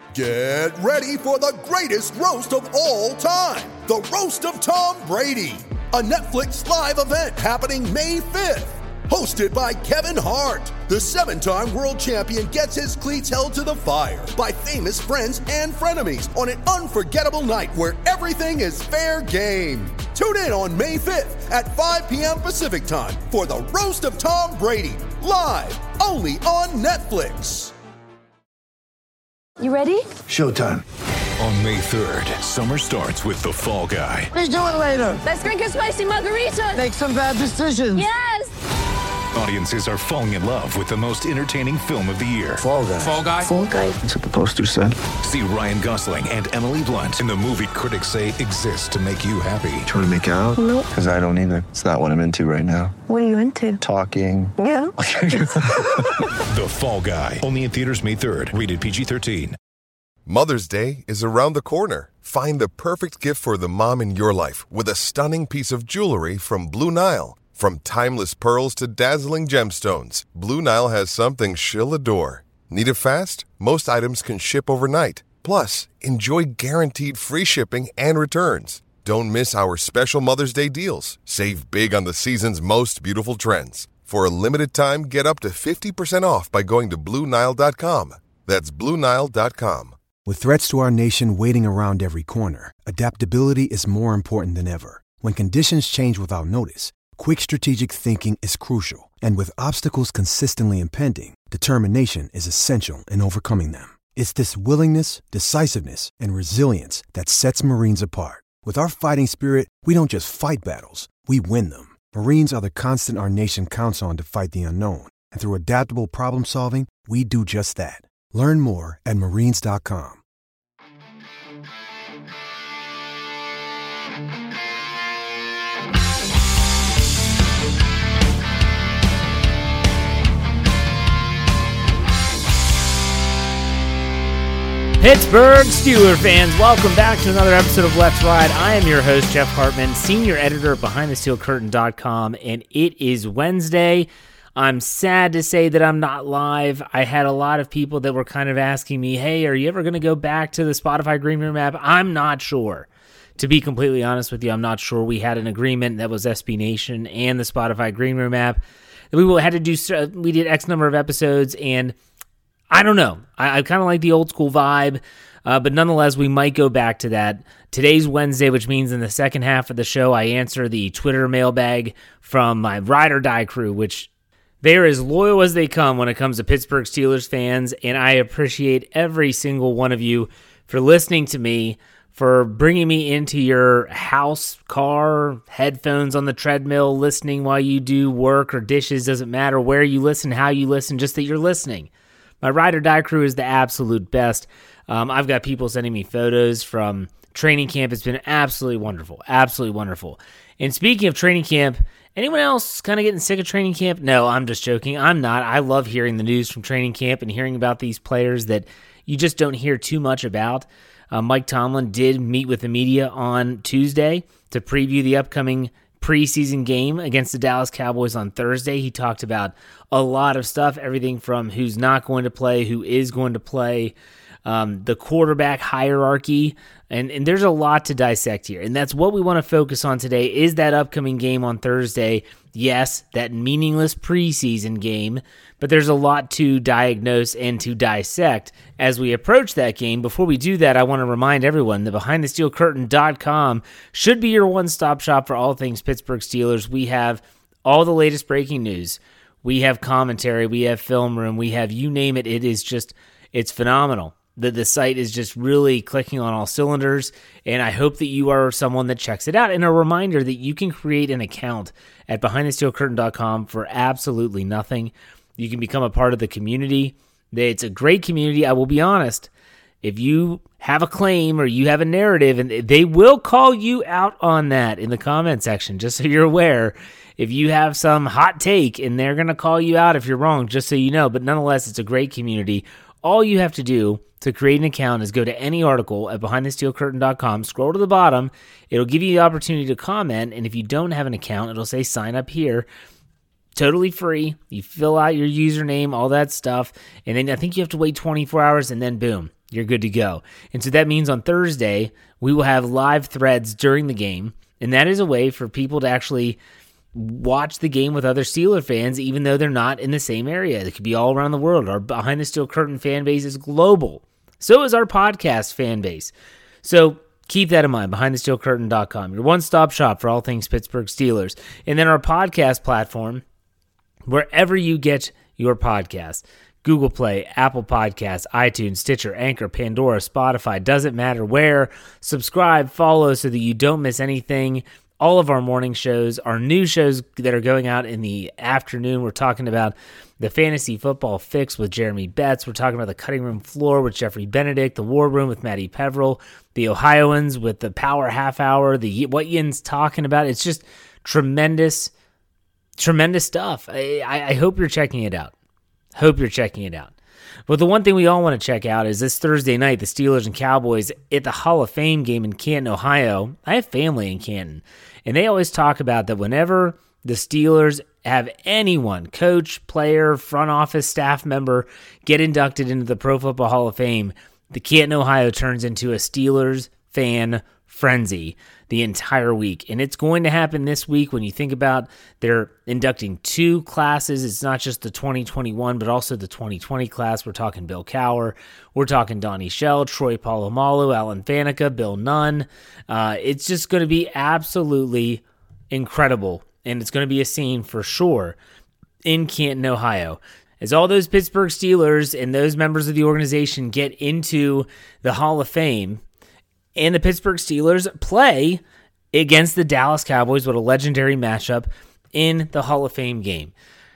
Get ready for the greatest roast of all time, the Roast of Tom Brady, a Netflix live event happening May 5th. Hosted by Kevin Hart, the 7-time world champion gets his cleats held to the fire by famous friends and frenemies on an unforgettable night where everything is fair game. Tune in on May 5th at 5 p.m. Pacific time for the Roast of Tom Brady, live only on Netflix. You ready? Showtime. On May 3rd, summer starts with The Fall Guy. Let's do it later. Let's drink a spicy margarita. Make some bad decisions. Yes! Audiences are falling in love with the most entertaining film of the year. Fall Guy. Fall Guy? Fall Guy. That's what the poster said. See Ryan Gosling and Emily Blunt in the movie critics say exists to make you happy. Trying to make it out? Nope. Because I don't either. It's not what I'm into right now. What are you into? Talking. Yeah. The Fall Guy. Only in theaters May 3rd. Rated PG-13. Mother's Day is around the corner. Find the perfect gift for the mom in your life with a stunning piece of jewelry from Blue Nile. From timeless pearls to dazzling gemstones, Blue Nile has something she'll adore. Need it fast? Most items can ship overnight. Plus, enjoy guaranteed free shipping and returns. Don't miss our special Mother's Day deals. Save big on the season's most beautiful trends. For a limited time, get up to 50% off by going to BlueNile.com. That's BlueNile.com. With threats to our nation waiting around every corner, adaptability is more important than ever. When conditions change without notice, quick strategic thinking is crucial. And with obstacles consistently impending, determination is essential in overcoming them. It's this willingness, decisiveness, and resilience that sets Marines apart. With our fighting spirit, we don't just fight battles, we win them. Marines are the constant our nation counts on to fight the unknown. And through adaptable problem solving, we do just that. Learn more at Marines.com. Pittsburgh Steelers fans, welcome back to another episode of Let's Ride. I am your host, Jeff Hartman, senior editor at BehindTheSteelCurtain.com, and it is Wednesday. I'm sad to say that I'm not live. I had a lot of people that were kind of asking me, hey, are you ever going to go back to the Spotify Green Room app? I'm not sure. To be completely honest with you, I'm not sure. We had an agreement that was SB Nation and the Spotify Green Room app. We did X number of episodes, and I don't know. I kind of like the old school vibe, but nonetheless, we might go back to that. Today's Wednesday, which means in the second half of the show, I answer the Twitter mailbag from my Ride or Die crew, which they're as loyal as they come when it comes to Pittsburgh Steelers fans, and I appreciate every single one of you for listening to me, for bringing me into your house, car, headphones on the treadmill, listening while you do work or dishes. Doesn't matter where you listen, how you listen, just that you're listening. My Ride or Die crew is the absolute best. I've got people sending me photos from training camp. It's been absolutely wonderful. Absolutely wonderful. And speaking of training camp, anyone else kind of getting sick of training camp? No, I'm just joking. I'm not. I love hearing the news from training camp and hearing about these players that you just don't hear too much about. Mike Tomlin did meet with the media on Tuesday to preview the upcoming preseason game against the Dallas Cowboys on Thursday. He talked about a lot of stuff, everything from who's not going to play, who is going to play, the quarterback hierarchy, and there's a lot to dissect here. And that's what we want to focus on today, is that upcoming game on Thursday. Yes, that meaningless preseason game, but there's a lot to diagnose and to dissect as we approach that game. Before we do that, I want to remind everyone that BehindTheSteelCurtain.com should be your one-stop shop for all things Pittsburgh Steelers. We have all the latest breaking news. We have commentary. We have film room. We have you name it. It's phenomenal. The site is just really clicking on all cylinders, and I hope that you are someone that checks it out. And a reminder that you can create an account at BehindTheSteelCurtain.com for absolutely nothing. You can become a part of the community. It's a great community. I will be honest. If you have a claim or you have a narrative, and they will call you out on that in the comment section, just so you're aware. If you have some hot take, and they're going to call you out if you're wrong, just so you know. But nonetheless, it's a great community. All you have to do to create an account is go to any article at BehindTheSteelCurtain.com, scroll to the bottom. It'll give you the opportunity to comment, and if you don't have an account, it'll say sign up here. Totally free. You fill out your username, all that stuff, and then I think you have to wait 24 hours, and then boom, you're good to go. And so that means on Thursday, we will have live threads during the game, and that is a way for people to actually watch the game with other Steeler fans, even though they're not in the same area. It could be all around the world. Our Behind the Steel Curtain fan base is global. So is our podcast fan base. So keep that in mind, BehindTheSteelCurtain.com, your one-stop shop for all things Pittsburgh Steelers. And then our podcast platform, wherever you get your podcasts, Google Play, Apple Podcasts, iTunes, Stitcher, Anchor, Pandora, Spotify, doesn't matter where. Subscribe, follow so that you don't miss anything. All of our morning shows, our new shows that are going out in the afternoon. We're talking about the Fantasy Football Fix with Jeremy Betts. We're talking about the Cutting Room Floor with Jeffrey Benedict, the War Room with Matty Peverill, the Ohioans with the Power Half Hour, the What Yin's Talking About. It's just tremendous stuff. I hope you're checking it out. But the one thing we all want to check out is this Thursday night, the Steelers and Cowboys at the Hall of Fame game in Canton, Ohio. I have family in Canton, and they always talk about that whenever the Steelers have anyone, coach, player, front office, staff member, get inducted into the Pro Football Hall of Fame, the Canton, Ohio turns into a Steelers fan frenzy the entire week. And it's going to happen this week when you think about they're inducting 2 classes. It's not just the 2021, but also the 2020 class. We're talking Bill Cowher. We're talking Donnie Shell, Troy Polamalu, Alan Faneca, Bill Nunn. It's just going to be absolutely incredible. And it's going to be a scene for sure in Canton, Ohio. As all those Pittsburgh Steelers and those members of the organization get into the Hall of Fame, and the Pittsburgh Steelers play against the Dallas Cowboys, what a legendary matchup in the Hall of Fame game.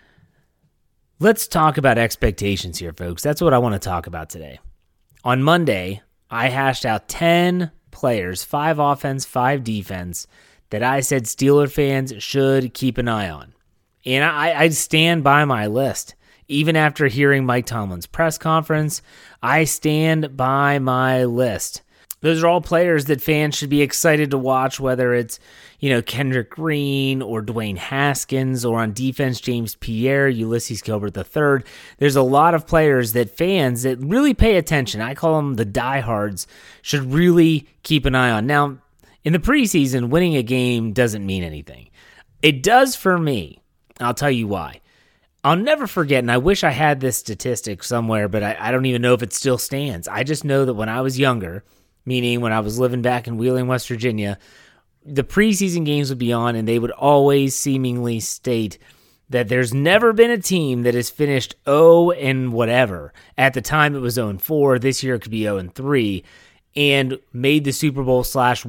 Let's talk about expectations here, folks. That's what I want to talk about today. On Monday, I hashed out 10 players, 5 offense, 5 defense, that I said Steeler fans should keep an eye on. And I stand by my list. Even after hearing Mike Tomlin's press conference, I stand by my list. Those are all players that fans should be excited to watch, whether it's, Kendrick Green or Dwayne Haskins, or on defense, James Pierre, Ulysses Gilbert III. There's a lot of players that fans that really pay attention, I call them the diehards, should really keep an eye on. Now, in the preseason, winning a game doesn't mean anything. It does for me. I'll tell you why. I'll never forget, and I wish I had this statistic somewhere, but I don't even know if it still stands. I just know that when I was younger, meaning when I was living back in Wheeling, West Virginia, the preseason games would be on, and they would always seemingly state that there's never been a team that has finished 0 and whatever. At the time, it was 0-4. This year, it could be 0-3, and made the Super Bowl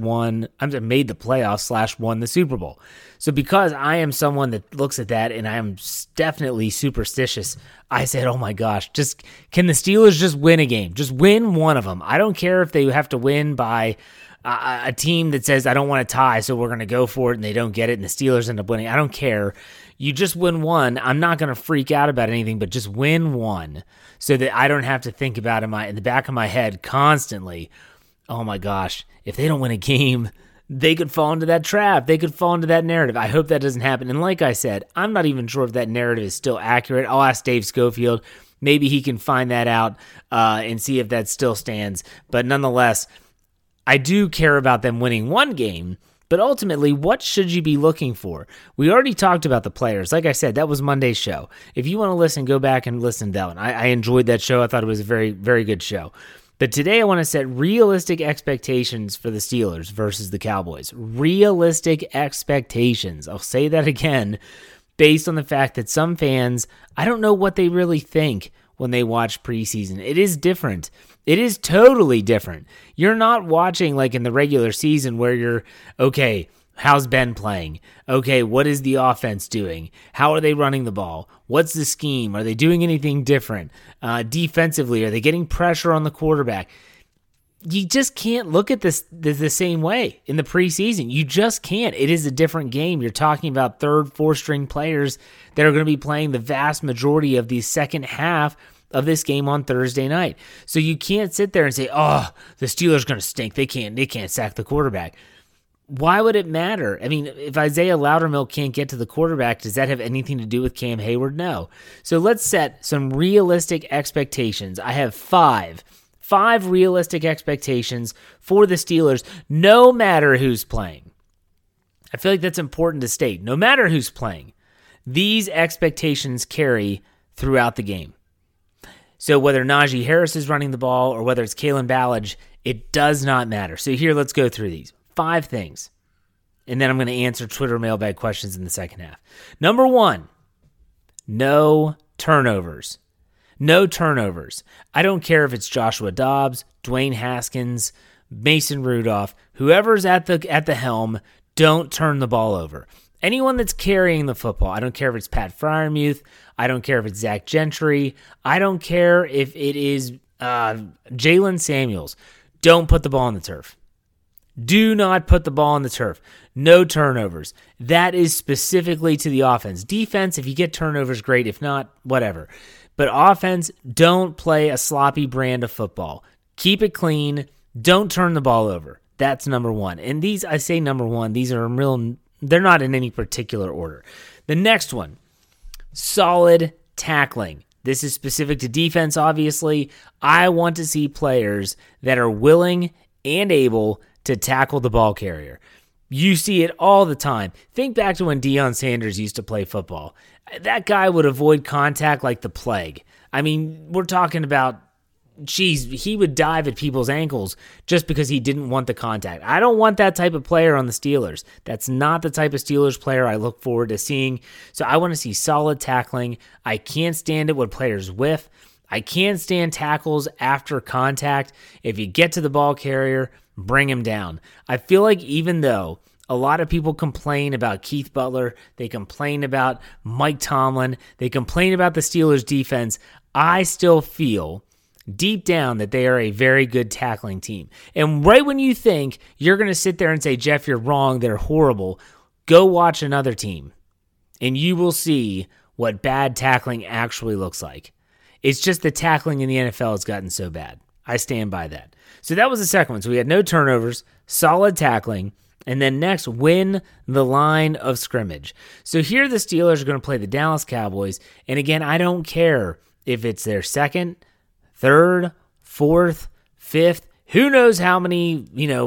made the playoffs / won the Super Bowl. So because I am someone that looks at that, and I am definitely superstitious, I said, oh my gosh, can the Steelers just win a game? Just win one of them. I don't care if they have to win by a team that says, I don't want to tie, so we're going to go for it, and they don't get it, and the Steelers end up winning. I don't care. You just win one. I'm not going to freak out about anything, but just win one so that I don't have to think about it in the back of my head constantly, oh my gosh, if they don't win a game, they could fall into that trap. They could fall into that narrative. I hope that doesn't happen. And like I said, I'm not even sure if that narrative is still accurate. I'll ask Dave Schofield. Maybe he can find that out and see if that still stands. But nonetheless, I do care about them winning one game. But ultimately, what should you be looking for? We already talked about the players. Like I said, that was Monday's show. If you want to listen, go back and listen to that one. I enjoyed that show. I thought it was a very, very good show. But today I want to set realistic expectations for the Steelers versus the Cowboys. Realistic expectations. I'll say that again, based on the fact that some fans, I don't know what they really think when they watch preseason. It is different. It is totally different. You're not watching like in the regular season where you're, okay, how's Ben playing? Okay, what is the offense doing? How are they running the ball? What's the scheme? Are they doing anything different? Defensively, are they getting pressure on the quarterback? You just can't look at this the same way in the preseason. You just can't. It is a different game. You're talking about 3rd, 4th string players that are going to be playing the vast majority of the second half of this game on Thursday night. So you can't sit there and say, oh, the Steelers are going to stink. They can't sack the quarterback. Why would it matter? I mean, if Isaiah Loudermilk can't get to the quarterback, does that have anything to do with Cam Hayward? No. So let's set some realistic expectations. I have 5 5 realistic expectations for the Steelers, no matter who's playing. I feel like that's important to state. No matter who's playing, these expectations carry throughout the game. So whether Najee Harris is running the ball or whether it's Kalen Ballage, it does not matter. So here, let's go through these 5 things. And then I'm going to answer Twitter mailbag questions in the second half. Number 1, no turnovers. No turnovers. I don't care if it's Joshua Dobbs, Dwayne Haskins, Mason Rudolph, whoever's at the helm, don't turn the ball over. Anyone that's carrying the football, I don't care if it's Pat Freiermuth, I don't care if it's Zach Gentry, I don't care if it is Jalen Samuels, don't put the ball on the turf. Do not put the ball on the turf. No turnovers. That is specifically to the offense. Defense, if you get turnovers, great. If not, whatever. But offense, don't play a sloppy brand of football. Keep it clean. Don't turn the ball over. That's number 1. And these, I say number 1, these are they're not in any particular order. The next one, solid tackling. This is specific to defense, obviously. I want to see players that are willing and able to tackle the ball carrier. You see it all the time. Think back to when Deion Sanders used to play football. That guy would avoid contact like the plague. I mean, we're talking about, he would dive at people's ankles just because he didn't want the contact. I don't want that type of player on the Steelers. That's not the type of Steelers player I look forward to seeing. So I want to see solid tackling. I can't stand it when players whiff. I can't stand tackles after contact. If you get to the ball carrier, bring him down. I feel like even though a lot of people complain about Keith Butler, they complain about Mike Tomlin, they complain about the Steelers defense, I still feel deep down that they are a very good tackling team. And right when you think you're going to sit there and say, Jeff, you're wrong, they're horrible, go watch another team and you will see what bad tackling actually looks like. It's just the tackling in the NFL has gotten so bad. I stand by that. So that was the second one. So we had no turnovers, solid tackling, and then next, win the line of scrimmage. So here the Steelers are going to play the Dallas Cowboys. And again, I don't care if it's their second, third, fourth, fifth, who knows how many,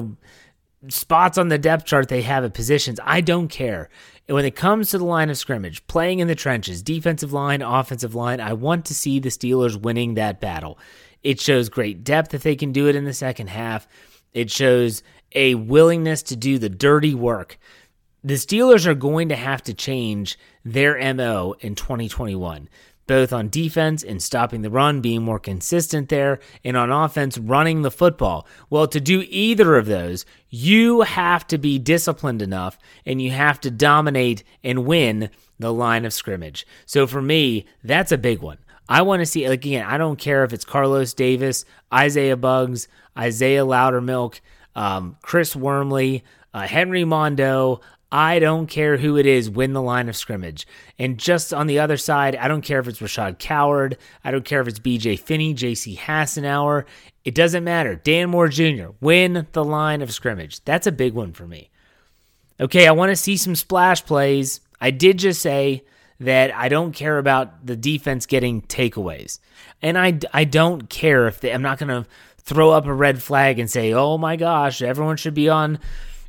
spots on the depth chart they have at positions. I don't care. And when it comes to the line of scrimmage, playing in the trenches, defensive line, offensive line, I want to see the Steelers winning that battle. It shows great depth if they can do it in the second half. It shows a willingness to do the dirty work. The Steelers are going to have to change their MO in 2021, both on defense and stopping the run, being more consistent there, and on offense, running the football. Well, to do either of those, you have to be disciplined enough and you have to dominate and win the line of scrimmage. So for me, that's a big one. I want to see, again, I don't care if it's Carlos Davis, Isaiah Buggs, Isaiah Loudermilk, Chris Wormley, Henry Mondo. I don't care who it is, win the line of scrimmage. And just on the other side, I don't care if it's Rashad Coward. I don't care if it's B.J. Finney, J.C. Hassenauer. It doesn't matter. Dan Moore Jr., win the line of scrimmage. That's a big one for me. Okay, I want to see some splash plays. I did just say that I don't care about the defense getting takeaways. And I don't care if I'm not going to throw up a red flag and say, oh my gosh, everyone should be on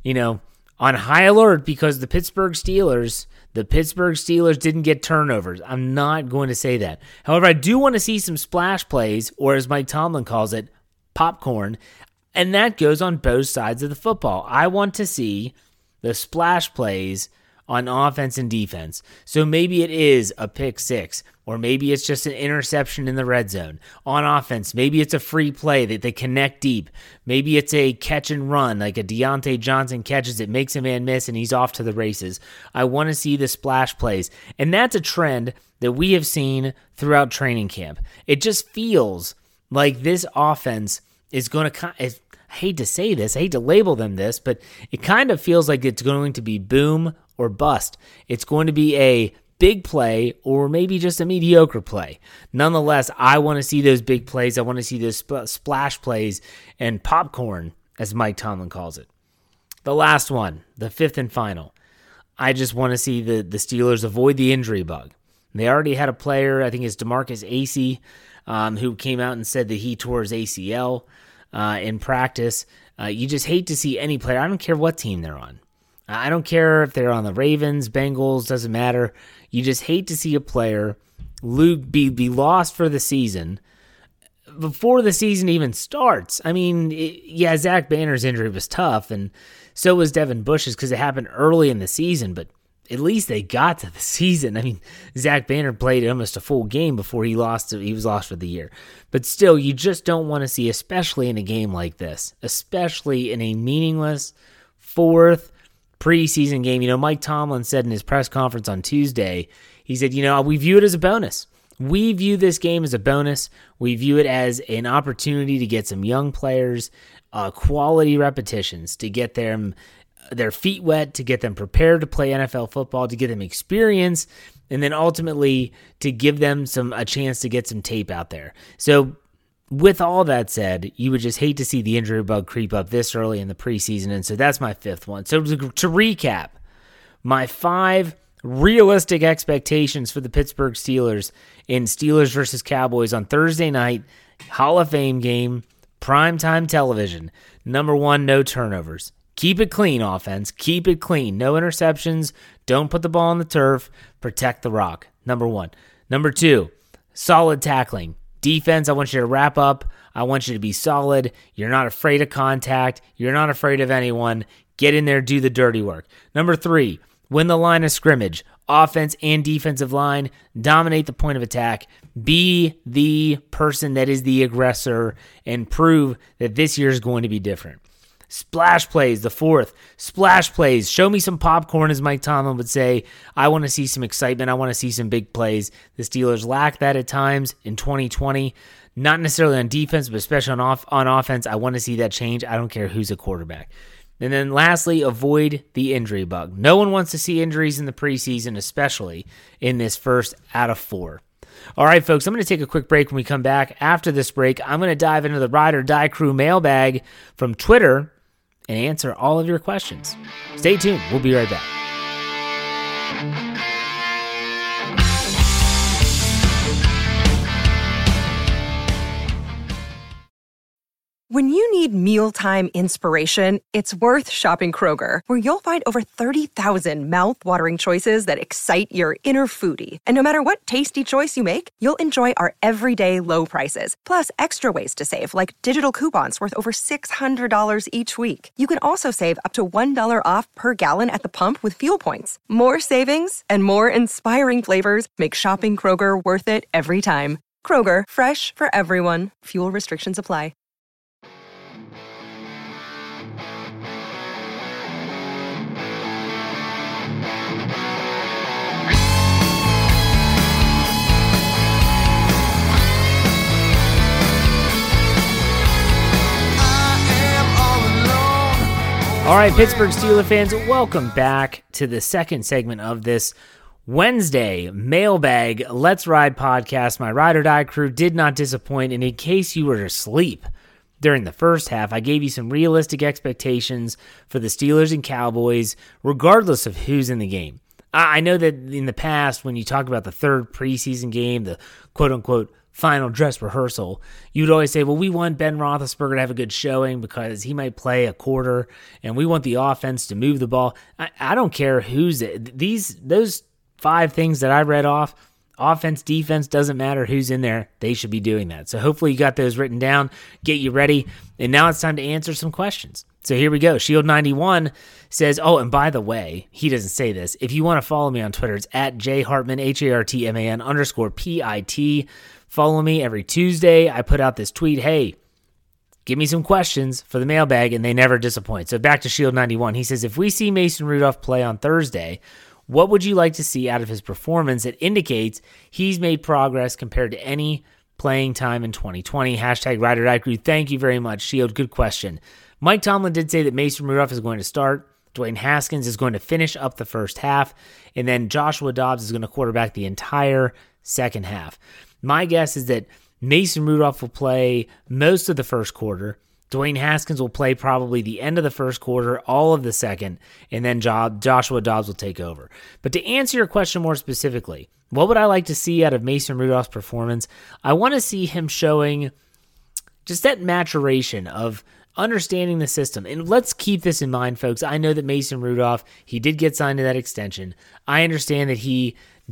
high alert because the Pittsburgh Steelers didn't get turnovers. I'm not going to say that. However, I do want to see some splash plays, or as Mike Tomlin calls it, popcorn, and that goes on both sides of the football. I want to see the splash plays on offense and defense. So maybe it is a pick six, or maybe it's just an interception in the red zone. On offense, maybe it's a free play that they connect deep. Maybe it's a catch and run, like a Deontay Johnson catches it, makes a man miss, and he's off to the races. I want to see the splash plays. And that's a trend that we have seen throughout training camp. It just feels like this offense is going to, I hate to say this, I hate to label them this, but it kind of feels like it's going to be boom or bust. It's going to be a big play or maybe just a mediocre play. Nonetheless, I want to see those big plays. I want to see those splash plays and popcorn, as Mike Tomlin calls it. The last one, the fifth and final. I just want to see the Steelers avoid the injury bug. They already had a player, I think it's DeMarcus Acey, who came out and said that he tore his ACL in practice. You just hate to see any player. I don't care what team they're on. I don't care if they're on the Ravens, Bengals, doesn't matter. You just hate to see a player be lost for the season before the season even starts. I mean, Zach Banner's injury was tough, and so was Devin Bush's because it happened early in the season, but at least they got to the season. I mean, Zach Banner played almost a full game before he was lost for the year. But still, you just don't want to see, especially in a game like this, especially in a meaningless fourth preseason game. Mike Tomlin said in his press conference on Tuesday, he said, we view it as a bonus. We view this game as a bonus. We view it as an opportunity to get some young players quality repetitions, to get them their feet wet, to get them prepared to play NFL football, to get them experience, and then ultimately to give them a chance to get some tape out there. So with all that said, you would just hate to see the injury bug creep up this early in the preseason, and so that's my fifth one. So to recap, my 5 realistic expectations for the Pittsburgh Steelers in Steelers versus Cowboys on Thursday night, Hall of Fame game, primetime television. Number 1, no turnovers. Keep it clean, offense. Keep it clean. No interceptions. Don't put the ball on the turf. Protect the rock. Number 1. Number 2, solid tackling. Defense, I want you to wrap up. I want you to be solid. You're not afraid of contact. You're not afraid of anyone. Get in there, do the dirty work. Number 3, win the line of scrimmage. Offense and defensive line, dominate the point of attack. Be the person that is the aggressor and prove that this year is going to be different. Splash plays, the 4th. Splash plays. Show me some popcorn, as Mike Tomlin would say. I want to see some excitement. I want to see some big plays. The Steelers lack that at times in 2020. Not necessarily on defense, but especially on offense. I want to see that change. I don't care who's a quarterback. And then lastly, avoid the injury bug. No one wants to see injuries in the preseason, especially in this first out of 4. All right, folks, I'm going to take a quick break. When we come back after this break, I'm going to dive into the Ride or Die Crew mailbag from Twitter and answer all of your questions. Stay tuned. We'll be right back. When you need mealtime inspiration, it's worth shopping Kroger, where you'll find over 30,000 mouth-watering choices that excite your inner foodie. And no matter what tasty choice you make, you'll enjoy our everyday low prices, plus extra ways to save, like digital coupons worth over $600 each week. You can also save up to $1 off per gallon at the pump with fuel points. More savings and more inspiring flavors make shopping Kroger worth it every time. Kroger, fresh for everyone. Fuel restrictions apply. All right, Pittsburgh Steelers fans, welcome back to the second segment of this Wednesday mailbag Let's Ride podcast. My Ride or Die crew did not disappoint, and in case you were asleep during the first half, I gave you some realistic expectations for the Steelers and Cowboys, regardless of who's in the game. I know that in the past, when you talk about the third preseason game, the quote-unquote final dress rehearsal, you'd always say, well, we want Ben Roethlisberger to have a good showing because he might play a quarter, and we want the offense to move the ball. I don't care who's it. Those 5 things that I read off, offense, defense, doesn't matter who's in there. They should be doing that. So hopefully you got those written down, get you ready, and now it's time to answer some questions. So here we go. Shield91 says, oh, and by the way, he doesn't say this. If you want to follow me on Twitter, it's at jhartman, HARTMAN_PIT. Follow me every Tuesday. I put out this tweet, hey, give me some questions for the mailbag, and they never disappoint. So back to Shield91. He says, if we see Mason Rudolph play on Thursday, what would you like to see out of his performance that indicates he's made progress compared to any playing time in 2020? Hashtag Ride or Die Crew. Thank you very much, Shield. Good question. Mike Tomlin did say that Mason Rudolph is going to start. Dwayne Haskins is going to finish up the first half, and then Joshua Dobbs is going to quarterback the entire second half. My guess is that Mason Rudolph will play most of the first quarter, Dwayne Haskins will play probably the end of the first quarter, all of the second, and then Joshua Dobbs will take over. But to answer your question more specifically, what would I like to see out of Mason Rudolph's performance? I want to see him showing just that maturation of understanding the system. And let's keep this in mind, folks. I know that Mason Rudolph, he did get signed to that extension. I understand that he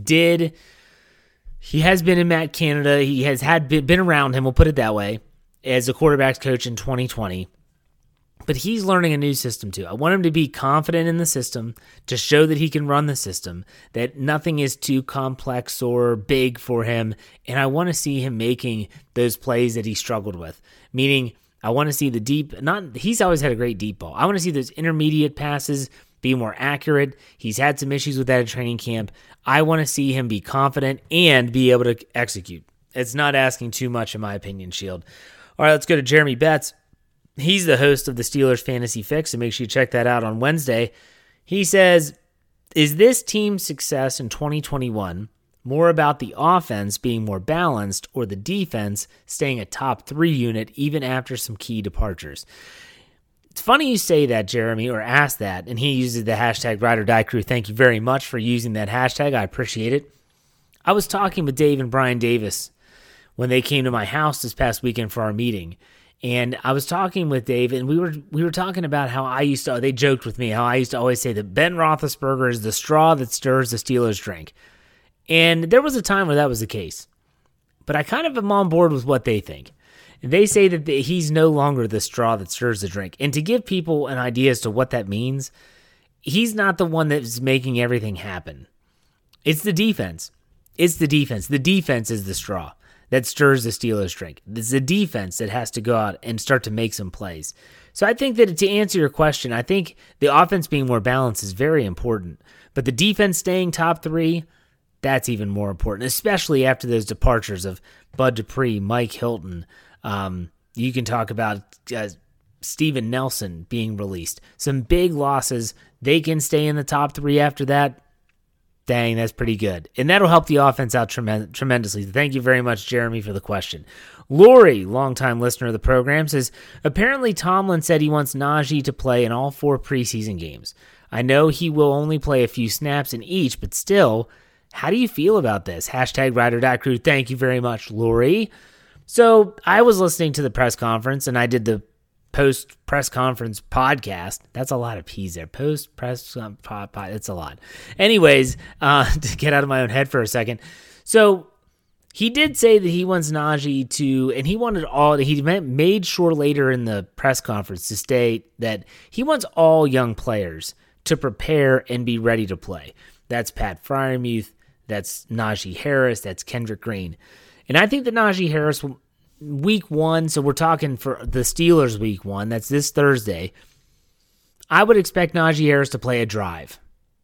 has been in Matt Canada. He has been around him, we'll put it that way, as a quarterback's coach in 2020. But he's learning a new system too. I want him to be confident in the system, to show that he can run the system, that nothing is too complex or big for him. And I want to see him making those plays that he struggled with. Meaning, I want to see the he's always had a great deep ball. I want to see those intermediate passes be more accurate. He's had some issues with that at training camp. I want to see him be confident and be able to execute. It's not asking too much, in my opinion, Shield. All right, let's go to Jeremy Betts. He's the host of the Steelers Fantasy Fix, and make sure you check that out on Wednesday. He says, is this team's success in 2021 more about the offense being more balanced or the defense staying a top 3 unit even after some key departures? It's funny you say that, Jeremy, or ask that, and he uses the hashtag Ride or Die Crew. Thank you very much for using that hashtag. I appreciate it. I was talking with Dave and Brian Davis when they came to my house this past weekend for our meeting. And I was talking with Dave, and we were talking about how they joked with me, how I used to always say that Ben Roethlisberger is the straw that stirs the Steelers' drink. And there was a time where that was the case. But I kind of am on board with what they think. They say that he's no longer the straw that stirs the drink. And to give people an idea as to what that means, he's not the one that's making everything happen. It's the defense. It's the defense. The defense is the straw that stirs the Steelers' drink. It's the defense that has to go out and start to make some plays. So I think that to answer your question, I think the offense being more balanced is very important. But the defense staying top 3, that's even more important, especially after those departures of Bud Dupree, Mike Hilton. You can talk about Steven Nelson being released. Some big losses. They can stay in the top 3 after that. Dang, that's pretty good. And that'll help the offense out tremendously. Thank you very much, Jeremy, for the question. Lori, longtime listener of the program, says, apparently Tomlin said he wants Najee to play in all 4 preseason games. I know he will only play a few snaps in each, but still, how do you feel about this? Hashtag Ride or Die Crew. Thank you very much, Lori. So I was listening to the press conference, and I did the post-press conference podcast. That's a lot of P's there. Post-press pod, it's a lot. Anyways, to get out of my own head for a second. So he did say that he wants Najee to, and he made sure later in the press conference to state that he wants all young players to prepare and be ready to play. That's Pat Freiermuth, that's Najee Harris, that's Kendrick Green. And I think that Najee Harris will, Week 1, so we're talking for the Steelers Week 1, that's this Thursday, I would expect Najee Harris to play a drive.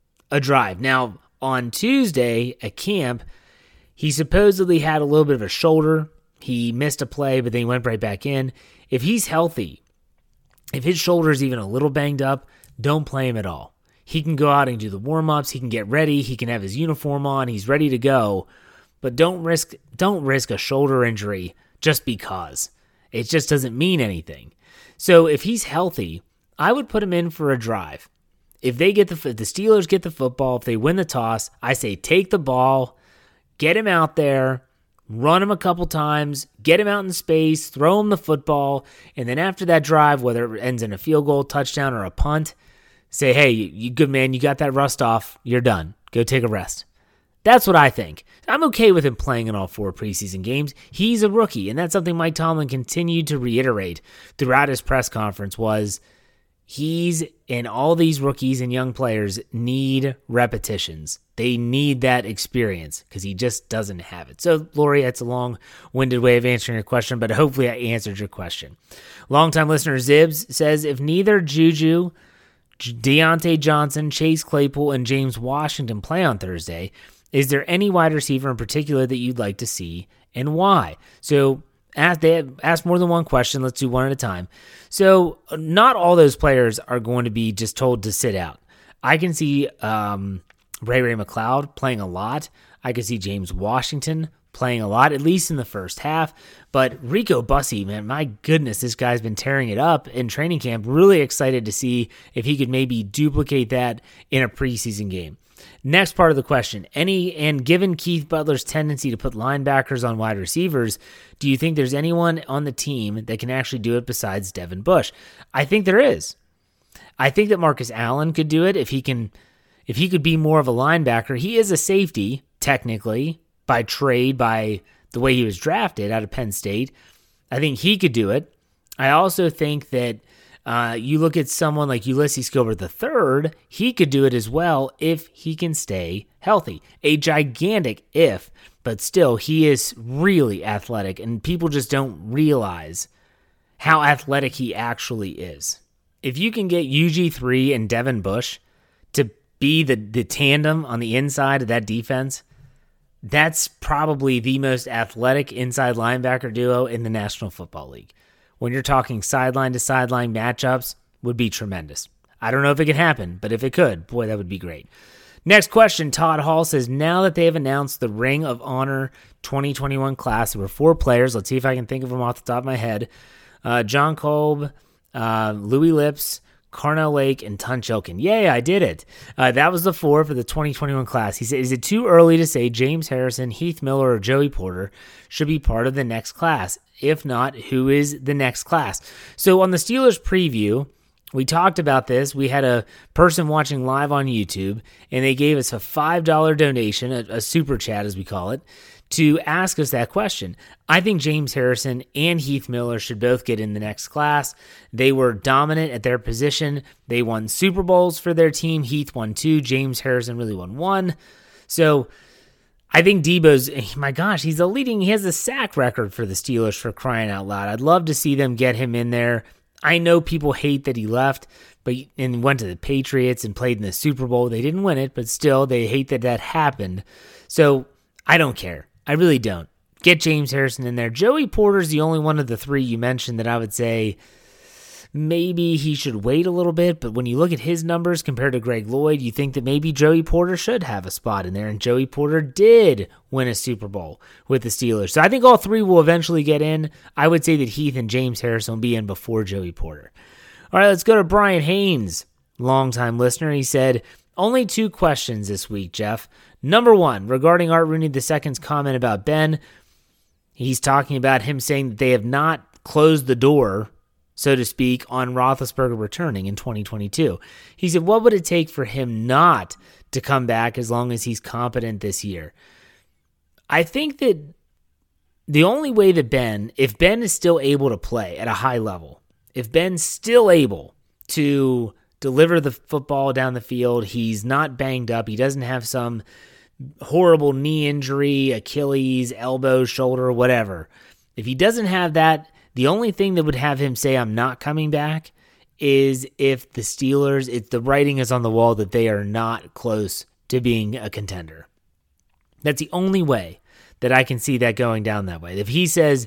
Now, on Tuesday at camp, he supposedly had a little bit of a shoulder. He missed a play, but then he went right back in. If he's healthy, if his shoulder is even a little banged up, don't play him at all. He can go out and do the warm-ups. He can get ready. He can have his uniform on. He's ready to go. But don't risk a shoulder injury just because. It just doesn't mean anything. So if he's healthy, I would put him in for a drive. If the Steelers get the football, if they win the toss, I say take the ball, get him out there, run him a couple times, get him out in space, throw him the football, and then after that drive, whether it ends in a field goal, touchdown, or a punt, say, hey, you good man, you got that rust off, you're done. Go take a rest. That's what I think. I'm okay with him playing in all 4 preseason games. He's a rookie, and that's something Mike Tomlin continued to reiterate throughout his press conference was he's and all these rookies and young players need repetitions. They need that experience because he just doesn't have it. So, Lori, that's a long-winded way of answering your question, but hopefully I answered your question. Longtime listener Zibs says, if neither Juju, Deontay Johnson, Chase Claypool, and James Washington play on Thursday, is there any wide receiver in particular that you'd like to see and why? So they asked more than one question. Let's do one at a time. So not all those players are going to be just told to sit out. I can see Ray McCloud playing a lot. I can see James Washington playing a lot, at least in the first half. But Rico Bussey, man, my goodness, this guy's been tearing it up in training camp. Really excited to see if he could maybe duplicate that in a preseason game. Next part of the question, and given Keith Butler's tendency to put linebackers on wide receivers, do you think there's anyone on the team that can actually do it besides Devin Bush? I think there is. I think that Marcus Allen could do it if he could be more of a linebacker. He is a safety, technically, by trade, by the way he was drafted out of Penn State. I think he could do it. I also think that you look at someone like Ulysses Gilbert III, he could do it as well if he can stay healthy. A gigantic if, but still, he is really athletic, and people just don't realize how athletic he actually is. If you can get UG3 and Devin Bush to be the tandem on the inside of that defense, that's probably the most athletic inside linebacker duo in the National Football League. When you're talking sideline to sideline matchups, would be tremendous. I don't know if it can happen, but if it could, boy, that would be great. Next question, Todd Hall says, now that they have announced the Ring of Honor 2021 class, there were 4 players. Let's see if I can think of them off the top of my head. John Kolb, Louis Lips, Carnell Lake, and Tunch Ilkin. Yay, I did it. That was the 4 for the 2021 class. He said, is it too early to say James Harrison, Heath Miller, or Joey Porter should be part of the next class? If not, who is the next class? So on the Steelers preview, we talked about this. We had a person watching live on YouTube, and they gave us a $5 donation, a super chat as we call it, to ask us that question. I think James Harrison and Heath Miller should both get in the next class. They were dominant at their position. They won Super Bowls for their team. Heath won 2. James Harrison really won 1. So I think Debo's, my gosh, he has a sack record for the Steelers, for crying out loud. I'd love to see them get him in there. I know people hate that he left and went to the Patriots and played in the Super Bowl. They didn't win it, but still they hate that happened. So I don't care. I really don't. Get James Harrison in there. Joey Porter's the only one of the 3 you mentioned that I would say maybe he should wait a little bit, but when you look at his numbers compared to Greg Lloyd, you think that maybe Joey Porter should have a spot in there, and Joey Porter did win a Super Bowl with the Steelers. So I think all 3 will eventually get in. I would say that Heath and James Harrison will be in before Joey Porter. All right, let's go to Brian Haynes, longtime listener. He said, only 2 questions this week, Jeff. Number 1, regarding Art Rooney II's comment about Ben, he's talking about him saying that they have not closed the door, so to speak, on Roethlisberger returning in 2022. He said, what would it take for him not to come back as long as he's competent this year? I think that the only way that if Ben is still able to play at a high level, if Ben's still able to deliver the football down the field, he's not banged up, he doesn't have some horrible knee injury, Achilles, elbow, shoulder, whatever. If he doesn't have that, the only thing that would have him say I'm not coming back is if the Steelers, the writing is on the wall that they are not close to being a contender. That's the only way that I can see that going down that way. If he says,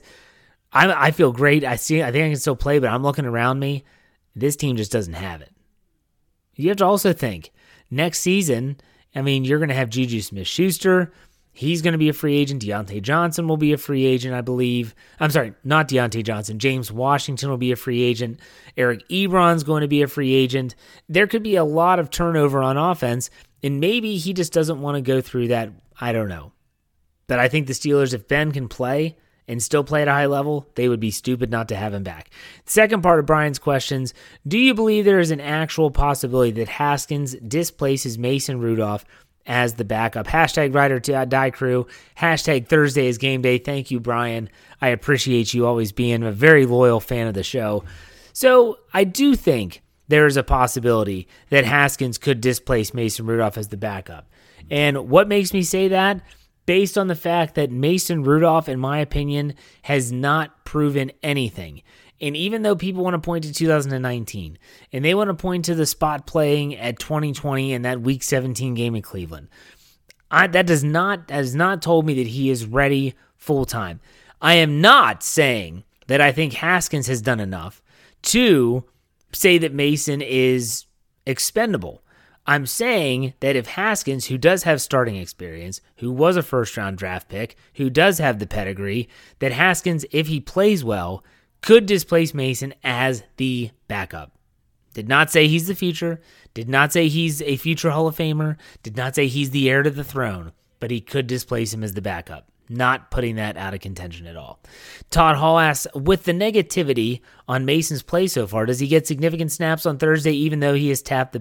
I feel great, I think I can still play, but I'm looking around me, this team just doesn't have it. You have to also think, next season, you're going to have Juju Smith-Schuster. He's going to be a free agent. Deontay Johnson will be a free agent, I believe. I'm sorry, not Deontay Johnson. James Washington will be a free agent. Eric Ebron's going to be a free agent. There could be a lot of turnover on offense, and maybe he just doesn't want to go through that. I don't know. But I think the Steelers, if Ben can play and still play at a high level, they would be stupid not to have him back. Second part of Brian's questions, do you believe there is an actual possibility that Haskins displaces Mason Rudolph as the backup? Hashtag Ride or Die Crew. Hashtag Thursday is game day. Thank you, Brian. I appreciate you always being a very loyal fan of the show. So I do think there is a possibility that Haskins could displace Mason Rudolph as the backup. And what makes me say that? Based on the fact that Mason Rudolph, in my opinion, has not proven anything. And even though people want to point to 2019, and they want to point to the spot playing at 2020 and that Week 17 game in Cleveland, that has not told me that he is ready full-time. I am not saying that I think Haskins has done enough to say that Mason is expendable. I'm saying that if Haskins, who does have starting experience, who was a first-round draft pick, who does have the pedigree, that Haskins, if he plays well, could displace Mason as the backup. Did not say he's the future, did not say he's a future Hall of Famer, did not say he's the heir to the throne, but he could displace him as the backup. Not putting that out of contention at all. Todd Hall asks, with the negativity on Mason's play so far, does he get significant snaps on Thursday even though he is tapped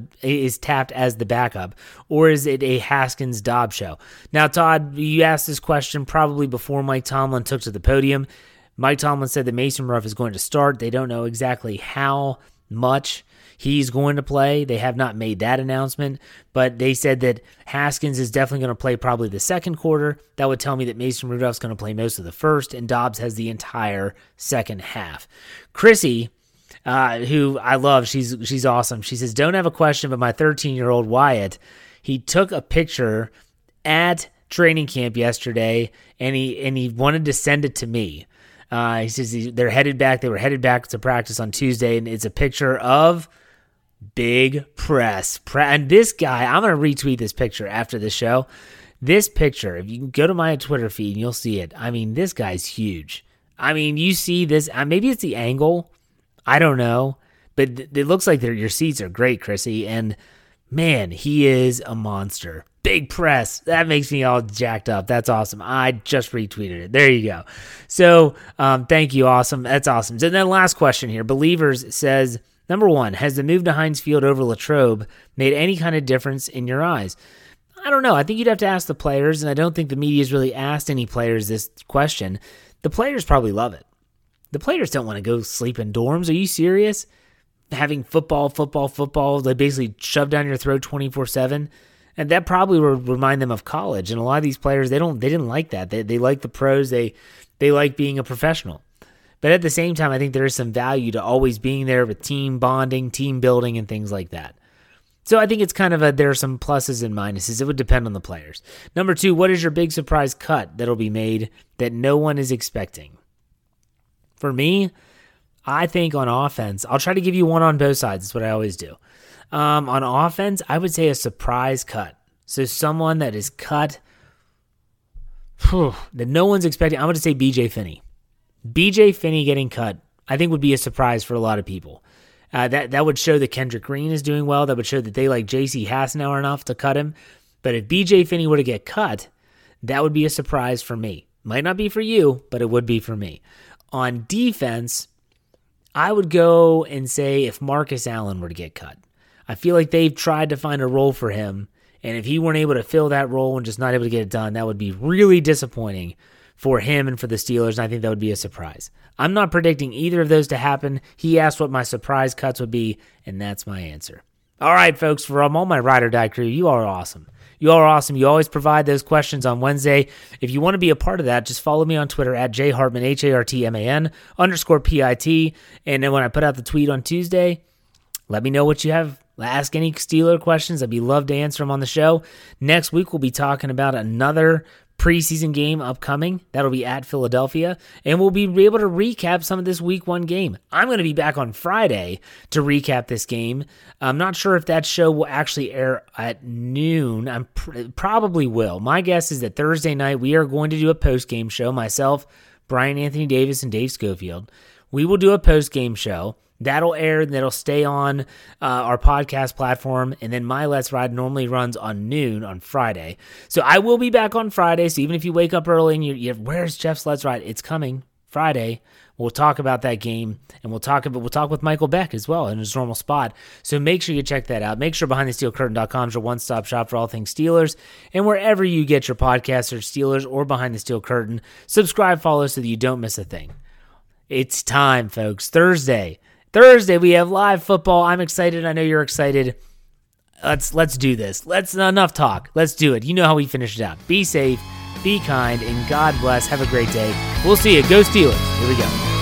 as the backup? Or is it a Haskins-Dobbs show? Now, Todd, you asked this question probably before Mike Tomlin took to the podium. Mike Tomlin said that Mason Rudolph is going to start. They don't know exactly how much he's going to play. They have not made that announcement, but they said that Haskins is definitely going to play probably the second quarter. That would tell me that Mason Rudolph's going to play most of the first, and Dobbs has the entire second half. Chrissy, who I love, she's awesome. She says, don't have a question, but my 13-year-old Wyatt, he took a picture at training camp yesterday, and he wanted to send it to me. He says they were headed back to practice on Tuesday, and it's a picture of Big Press. And this guy, I'm going to retweet this picture after the show. This picture, if you can go to my Twitter feed, and you'll see it. I mean, this guy's huge. I mean, you see this, maybe it's the angle. I don't know. But it looks like your seats are great, Chrissy. And man, he is a monster. Big Press. That makes me all jacked up. That's awesome. I just retweeted it. There you go. So thank you. Awesome. That's awesome. So then last question here. Believers says, number one, has the move to Heinz Field over Latrobe made any kind of difference in your eyes? I don't know. I think you'd have to ask the players, and I don't think the media's really asked any players this question. The players probably love it. The players don't want to go sleep in dorms. Are you serious? Having football, they basically shove down your throat 24/7. And that probably would remind them of college. And a lot of these players, they didn't like that. They like the pros. They like being a professional. But at the same time, I think there is some value to always being there with team bonding, team building, and things like that. So I think it's kind of there are some pluses and minuses. It would depend on the players. Number two, what is your big surprise cut that'll be made that no one is expecting? For me, I think on offense, I'll try to give you one on both sides. That's what I always do. On offense, I would say a surprise cut. So someone that is cut that no one's expecting. I'm going to say BJ Finney. BJ Finney getting cut, I think, would be a surprise for a lot of people. That would show that Kendrick Green is doing well. That would show that they like J.C. Hassenauer enough to cut him. But if BJ Finney were to get cut, that would be a surprise for me. Might not be for you, but it would be for me. On defense, I would go and say if Marcus Allen were to get cut. I feel like they've tried to find a role for him, and if he weren't able to fill that role and just not able to get it done, that would be really disappointing for him and for the Steelers, and I think that would be a surprise. I'm not predicting either of those to happen. He asked what my surprise cuts would be, and that's my answer. All right, folks, for all my Ride or Die crew, you are awesome. You are awesome. You always provide those questions on Wednesday. If you want to be a part of that, just follow me on Twitter at jhartman, HARTMAN_PIT, and then when I put out the tweet on Tuesday, let me know what you have. Ask any Steeler questions. I'd be love to answer them on the show. Next week, we'll be talking about another preseason game upcoming. That'll be at Philadelphia, and we'll be able to recap some of this week one game. I'm going to be back on Friday to recap this game. I'm not sure if that show will actually air at noon. Probably will. My guess is that Thursday night we are going to do a post-game show. Myself, Brian Anthony Davis, and Dave Schofield. We will do a post-game show. That'll air and that'll stay on our podcast platform. And then my Let's Ride normally runs on noon on Friday. So I will be back on Friday. So even if you wake up early and you're where's Jeff's Let's Ride? It's coming Friday. We'll talk about that game, and we'll talk with Michael Beck as well in his normal spot. So make sure you check that out. Make sure BehindTheSteelCurtain.com is your one-stop shop for all things Steelers. And wherever you get your podcasts or Steelers or Behind the Steel Curtain, subscribe, follow so that you don't miss a thing. It's time, folks. Thursday, we have live football. I'm excited. I know you're excited. Let's do this. Enough talk. Let's do it. You know how we finish it out. Be safe, be kind, and God bless. Have a great day. We'll see you. Go Steelers. Here we go.